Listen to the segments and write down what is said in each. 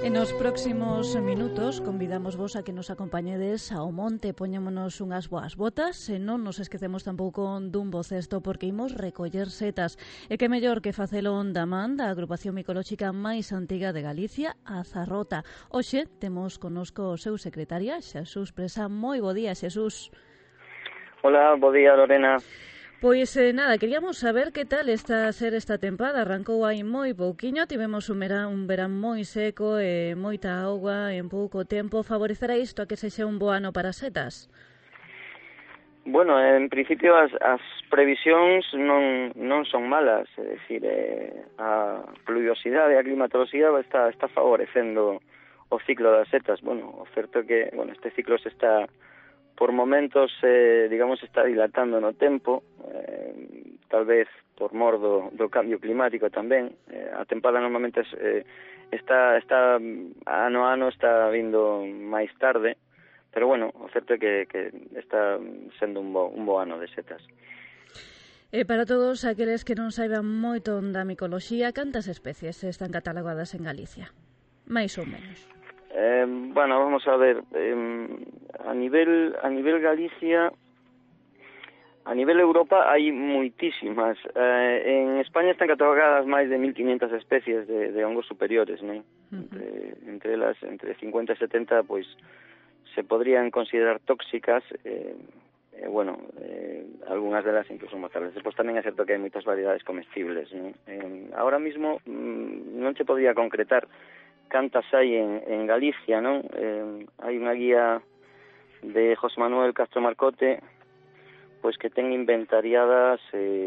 En os próximos minutos convidamos vos a que nos acompañedes ao monte, poñémonos unhas boas botas e non nos esquecemos tampouco dun bo cesto porque imos recoller setas. E que mellor que facelo da man da agrupación micolóxica máis antiga de Galicia, a Zarrota. Hoxe temos connosco o seu secretaria, Xesús Presa. Moi bo día, Xesús. Hola, bo día, Lorena. Pois nada, queríamos saber que tal está a ser esta tempada. Arrancou aí moi pouquiño, tivemos un verán moi seco e moita auga en pouco tempo. Favorecerá isto a que sexa un bo ano para as setas? Bueno, en principio as previsións non son malas, é dicir, a pluviosidade e a climatoloxía está favorecendo o ciclo das setas. Bueno, o certo é que este ciclo se está por momentos, digamos, está dilatando no tempo, tal vez por mor do cambio climático tamén. A tempada normalmente está ano a ano está vindo máis tarde, pero bueno, o certo é que está sendo un bo ano de setas. Para todos aqueles que non saiban moito da micoloxía, cantas especies están catalogadas en Galicia? Mais ou menos? Bueno, vamos a ver, a nivel Galicia, a nivel Europa hai moitísimas. En España están catalogadas máis de 1.500 especies de hongos superiores, ¿no? Entre elas, entre 50 e 70, pois se podrían considerar tóxicas, algunhas delas incluso mortales. Depois tamén é certo que hai moitas variedades comestibles, ¿no? Ahora mismo non se podría concretar cantas hai en Galicia, non? Hai unha guía de José Manuel Castro Marcote, pois que ten inventariadas,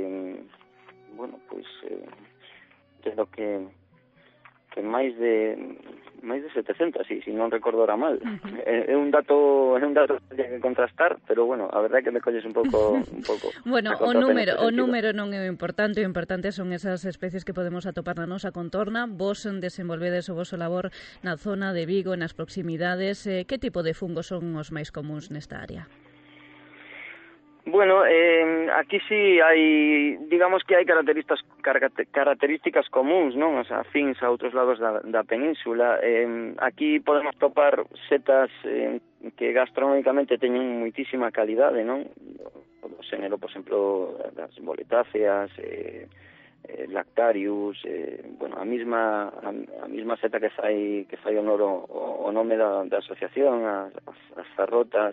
creo que máis de 700, se non recordo ahora mal. É un dato que hai que contrastar, pero bueno, a verdade é que me colles un pouco Bueno, o número non é o importante son esas especies que podemos atopar na nosa contorna. Vos desenvolvedes o voso labor na zona de Vigo, nas proximidades. Que tipo de fungos son os máis comuns nesta área? Bueno, aquí sí hai, digamos que hai características comuns, non? O sea, afíns a outros lados da península. Aquí podemos topar setas que gastronómicamente teñen moitísima calidade, non? O xénero, por exemplo, das boletáceas, Lactarius, a mesma seta que fai honor o nome da asociación, as Zarrotas.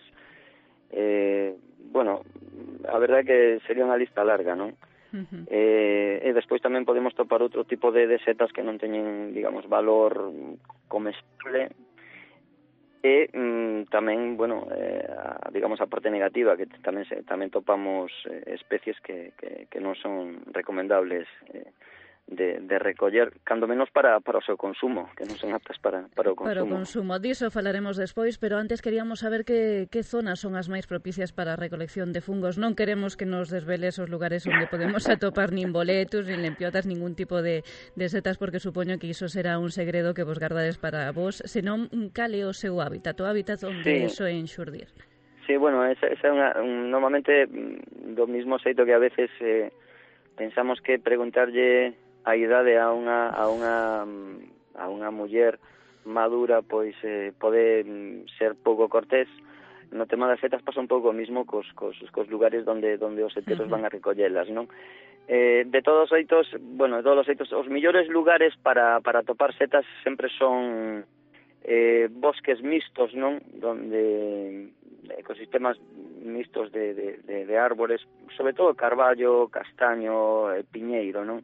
A verdade é que sería unha lista larga, non? E despois tamén podemos topar outro tipo de setas que non teñen, digamos, valor comestible e tamén, digamos, a parte negativa, que tamén topamos especies que non son recomendables de recoller, cando menos para o seu consumo, que non son aptas para o consumo. Para o consumo, diso falaremos despois, pero antes queríamos saber que zonas son as máis propicias para a recolección de fungos. Non queremos que nos desveles os lugares onde podemos atopar nin boletus, nin lempiotas, ningún tipo de setas, porque supoño que iso será un segredo que vos gardades para vos, senón cal é o seu hábitat, o hábitat onde iso é enxurdir. Sí, esa é normalmente do mismo xeito que a veces pensamos que preguntarlle a idade a unha muller madura pois pode ser pouco cortés. No tema das setas pasa un pouco o mismo cos lugares onde os seteros van a recollelas, non? De todos os xeitos, os mellores lugares para topar setas sempre son bosques mixtos, non? Donde ecosistemas mixtos de árbores, sobre todo carballo, castaño, piñeiro, non?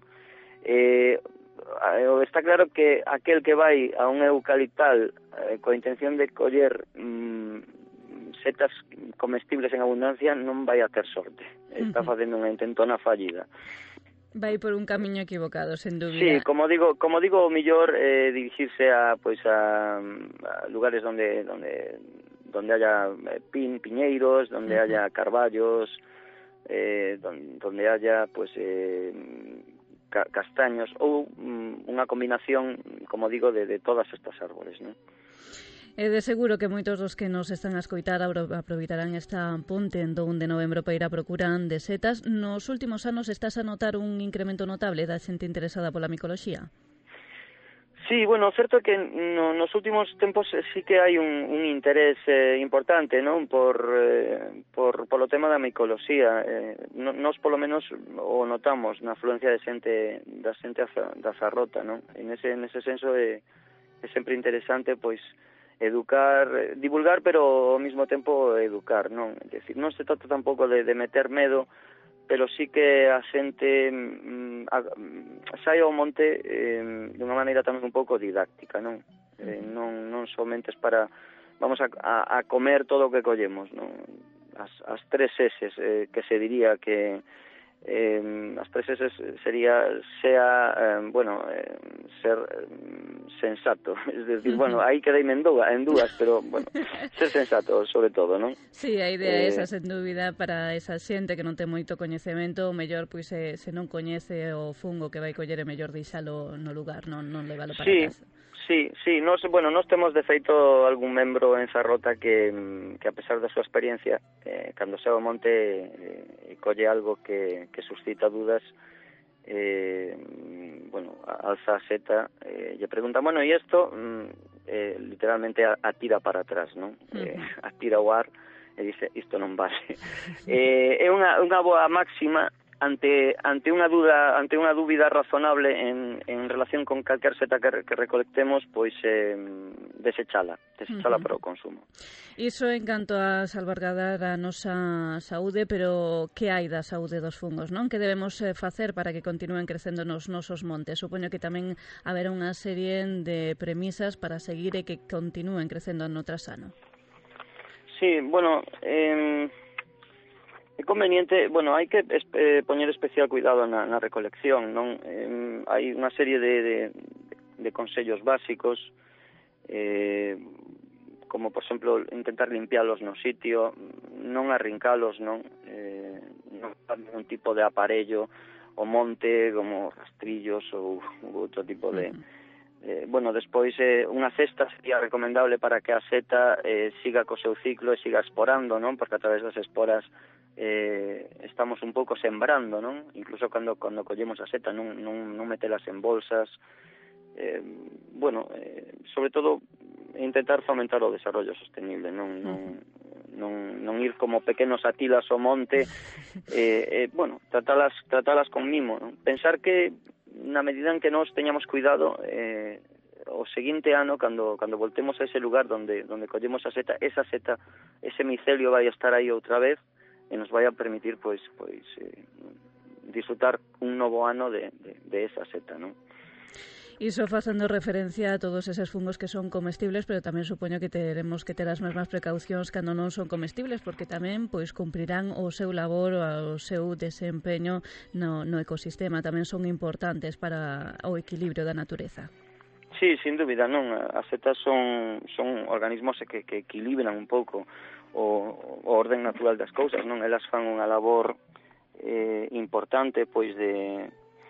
Está claro que aquel que vai a un eucaliptal coa intención de coller setas comestibles en abundancia non vai a ter sorte. Está facendo unha intentona fallida. Vai por un camiño equivocado, sen dúbida. Sí, como digo, o mellor dirigirse a lugares donde haya piñeiros, donde haya carballos, donde haya castaños ou unha combinación, como digo, de todas estas árboles, non? De seguro que moitos dos que nos están a escoitar aproveitarán esta ponte en 2 de novembro para ir a procuran de setas. Nos últimos anos estás a notar un incremento notable da xente interesada pola micoloxía? Sí, bueno, certo que nos últimos tempos sí que hai un interés importante, non, polo tema da micoloxía. Nos polo menos o notamos na afluencia da xente da Zarrota, non? En ese senso é sempre interesante, pois, educar, divulgar, pero ao mesmo tempo educar, non? É dicir, non se trata tampouco de meter medo, pero sí que a xente sai ao monte de unha maneira tamén un pouco didáctica, non? Non somente para vamos a comer todo o que collemos, non? As 3 S que se diría que as 3 S sería ser sensato, es decir, bueno, aí quedeime en dúas, pero bueno, ser sensato sobre todo, non? Sí, a idea é esa, sen dúbida, para esa xente que non ten moito coñecemento, o mellor, pois, se non coñece o fungo que vai coller, é mellor deixalo no lugar, non levalo para casa. Sí, nos temos de feito algún membro en Zarrota que a pesar da súa experiencia, cando se ao monte colle algo que suscita dudas, alza a seta, lle pregunta, e isto literalmente atira para atrás, non? Atira o ar e dice, isto non vale. É unha boa máxima ante unha dúbida razonable en relación con calquer seta que recolectemos, pois desechala para o consumo. Iso en canto a salvaguardar a nosa saúde, pero que hai da saúde dos fungos, non? Que debemos facer para que continúen crecendo nos nosos montes? Supoño que tamén haberá unha serie de premisas para seguir e que continúen crecendo no trasano. Sí, é conveniente, hai que poñer especial cuidado na recolección, non? Hai unha serie de consellos básicos, como, por exemplo, intentar limpialos no sitio, non arrincalos, non dar un tipo de aparello o monte, como rastrillos ou outro tipo de... despois unha cesta sería recomendable para que a seta siga co seu ciclo e siga esporando, non? Porque a través das esporas estamos un pouco sembrando, non? Incluso cando collemos a seta non metelas en bolsas, sobre todo intentar fomentar o desarrollo sostenible, non ir como pequenos atilas ao monte, tratalas con mimo, non? Pensar que na medida en que nós teñamos cuidado, o seguinte ano, cando voltemos a ese lugar donde collemos a seta, ese micelio vai estar aí outra vez e nos vai a permitir disfrutar un novo ano de esa seta, non? Iso facendo referencia a todos eses fungos que son comestibles, pero tamén supoño que teremos que ter as mesmas precaucións cando non son comestibles, porque tamén cumprirán o seu labor, o seu desempeño no ecosistema, tamén son importantes para o equilibrio da natureza. Sí, sin dúbida, non. As setas son organismos que equilibran un pouco o orden natural das cousas, non? Elas fan unha labor importante, pois, de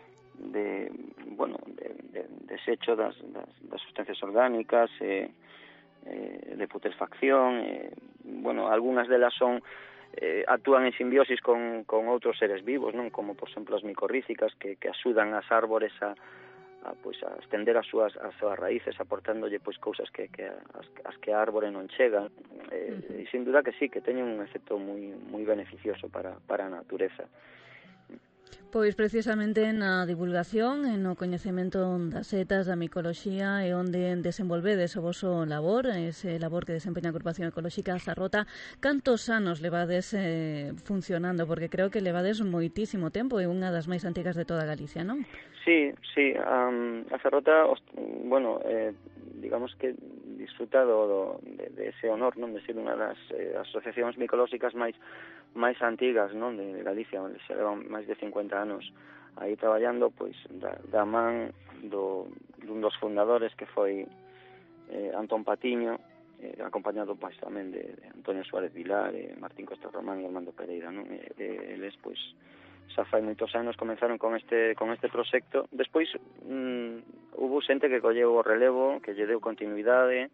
desecho das sustancias orgánicas, de putrefacción, algunhas delas actúan en simbiosis con outros seres vivos, non? Como, por exemplo, as micorrízicas que axudan as árbores a estender as súas raíces, aportándolle cousas que a árbore non chegan, e sin duda que sí, que teñen un efecto moi beneficioso para a natureza. Pois precisamente na divulgación e no coñecemento das setas, da micoloxía e onde desenvolvedes o voso labor, ese labor que desempeña a Agrupación Ecolóxica Zarrota, cantos anos levades funcionando? Porque creo que levades moitísimo tempo, é unha das máis antigas de toda Galicia, non? Sí, a Zarrota, digamos que disfruta de ese honor, non, de ser unha das asociacións micolóxicas máis antigas, non, de Galicia, onde se levan máis de 50 anos aí traballando, pois da man dun dos fundadores que foi Antón Patiño, acompañado pois tamén de Antonio Suárez Vilar, Martín Costa Román e Armando Pereira, non? Eles pois xa fai moitos anos comenzaron con este proxecto. Despois hubo xente que colleu o relevo, que lle deu continuidade,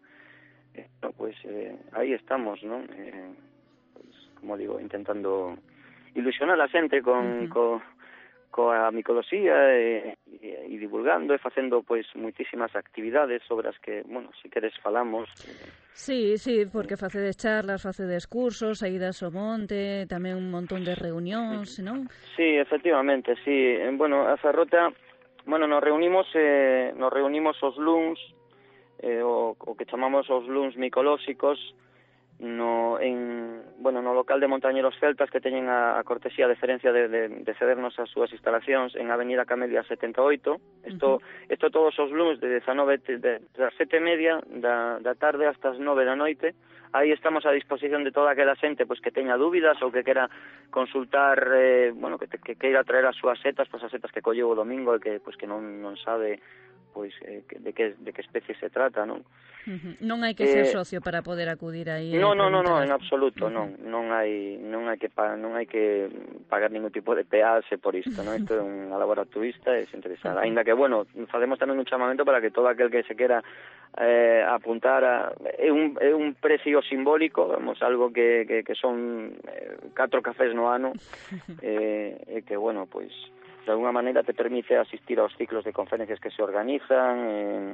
aí estamos, non? Como digo, intentando ilusionar a xente con coa micoloxía e divulgando e facendo pois moitísimas actividades sobre as que, bueno, se queres falamos. Sí, porque facedes charlas, facedes cursos, saídas ao monte, tamén un montón de reunións, non? Sí, efectivamente, sí. Bueno, a Ferrota, bueno, nos reunimos os luns, o que chamamos os luns micolóxicos, no local de Montañeros Celtas, que teñen a cortesía de deferencia de cedernos as súas instalacións en Avenida Camelia 78. Isto todos os luns das 7:30 da tarde hasta as 9 da noite. Aí estamos a disposición de toda aquela xente pois que teña dúbidas ou que quera consultar, que queira traer as súas setas, pois as setas que colleu o domingo e que non sabe pois de que especie se trata, non? Non hai que ser socio para poder acudir aí. Non, en absoluto, non hai que pagar ningún tipo de peaxe por isto, non? Isto é unha labor altruísta e desinteresada. Aínda que, bueno, facemos tamén un chamamento para que todo aquel que se quera apuntar é un precio simbólico, vamos, algo que son 4 cafés no ano, e que, bueno, pois de alguna maneira te permite asistir aos ciclos de conferencias que se organizan,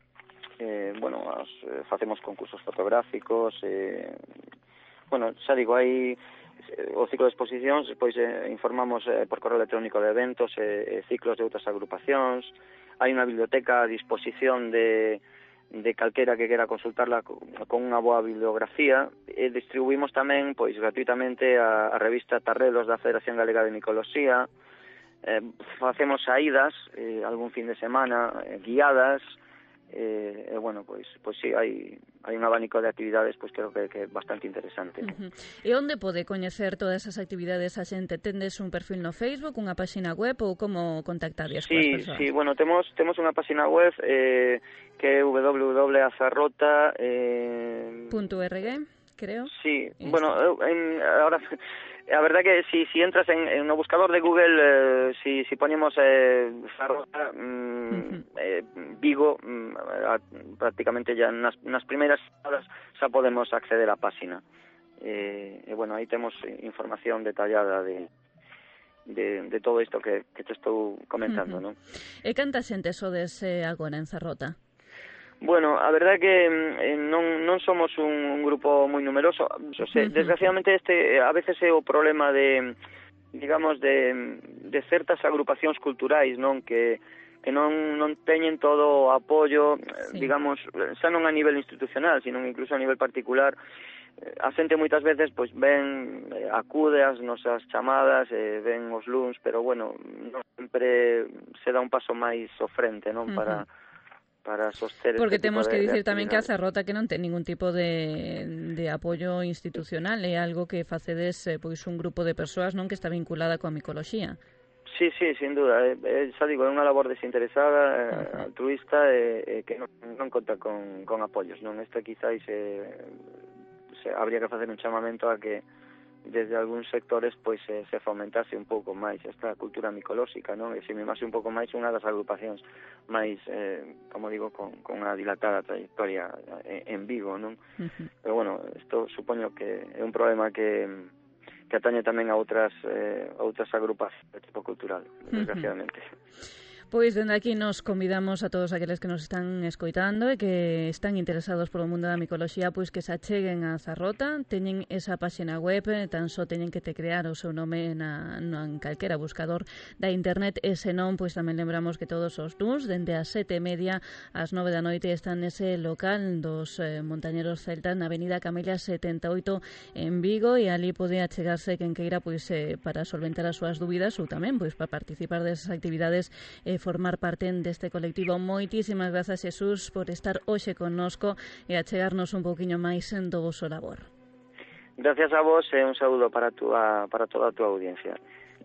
facemos concursos fotográficos, xa digo, hai o ciclo de exposicións, pois informamos por correo electrónico de eventos e ciclos de outras agrupacións, hai unha biblioteca a disposición de calquera que quera consultarla con unha boa bibliografía, e distribuímos tamén pois gratuitamente a revista Tarrelos da Federación Galega de Micoloxía. Facemos saídas algún fin de semana guiadas, pois sí, hai un abanico de actividades, pois creo que é bastante interesante. E onde pode coñecer todas esas actividades a xente? Tendes un perfil no Facebook, unha páxina web, ou como contactades coas persoas? Sí, bueno, temos unha páxina web que é www.azarrota.org, creo. Sí, bueno, ahora a verdad que si entras en no buscador de Google, si ponemos Ferrota, Vigo, prácticamente ya nas primeiras horas xa podemos acceder á páxina. Aí temos información detallada de todo isto que te estou comentando, non? E canta xente sodes agora en Ferrota? Bueno, a verdade é que non somos un grupo moi numeroso. Desgraciadamente a veces é o problema de certas agrupacións culturais, non, que non teñen todo o apoio, digamos, xa non a nivel institucional, sino incluso a nivel particular. A xente moitas veces pois acude ás nosas chamadas, ven os luns, pero bueno, non sempre se dá un paso máis ao frente, non, para soster. Porque temos que dicir tamén que a Ferrota que non ten ningún tipo de apoio institucional, é algo que facedes pois un grupo de persoas, non, que está vinculada coa micoloxía. Sí, sin duda, xa digo, é unha labor desinteresada, altruísta, que non conta con apoios, non? Isto quizáis habría que facer un chamamento a que desde algúns sectores pois se fomentase un pouco máis esta cultura micolóxica, non? E se mimase un pouco máis unha das agrupacións máis, como digo, con unha dilatada trayectoria en Vigo, non? Pero bueno, isto supoño que é un problema que atañe tamén a outras agrupacións de tipo cultural, desgraciadamente. Pois dende aquí nos convidamos a todos aqueles que nos están escoitando e que están interesados polo mundo da micoloxía, pois que se acheguen a Ferrota. Teñen esa páxina web, tan só teñen que crear o seu nome en calquera buscador da internet, e senón, pois tamén lembramos que todos os luns, dende as 7:30 ás 9 da noite, están nese local dos Montañeros Celtas na Avenida Camelia 78 en Vigo, e ali pode achegarse quen queira pois para solventar as súas dúbidas ou tamén pois para participar desas actividades e formar parte deste colectivo. Moitísimas grazas, Xesús, por estar hoxe connosco e achegarnos un pouquiño máis do voso labor. Gracias a vos e un saúdo para toda a túa audiencia.